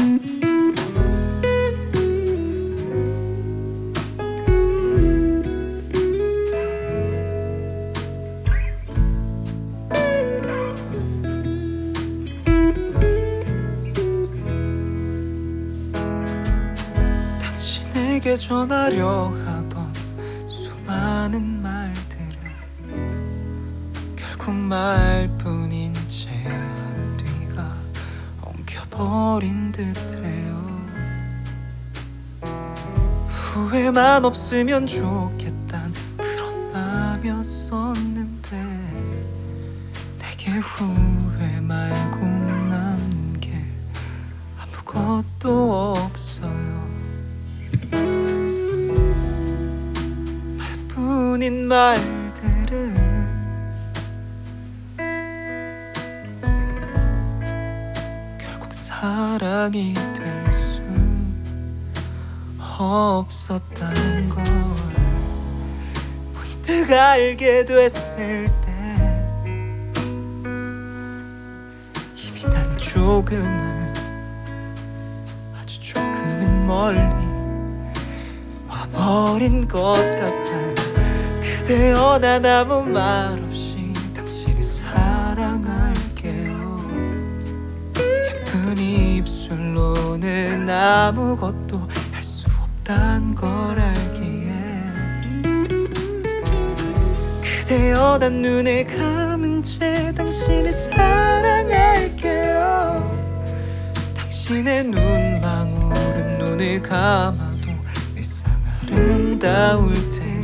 당신에게 전하려 하던 수많은 말들은 결국 말뿐인 채 앞뒤가 엉켜버린 듯해요. 후회만 없으면 좋겠단 그런 마음이었었는데 내게 후회 말고 남는 게 아무것도 없어요. 말뿐인 말들은 결국 사랑이 될 수 없었다는 걸 문득 알게 됐을 때 이미 난 조금은 아주 조금은 멀리 와버린 것 같아. 그대여 난 아무 말 없이 당신을 사랑할게요. 예쁜 입술로는 아무것도 할 수 없단 걸 알기에 그대여 난 눈을 감은 채 당신을 사랑할게요. 당신의 눈망울은 눈을 감아도 늘상 아름다울 테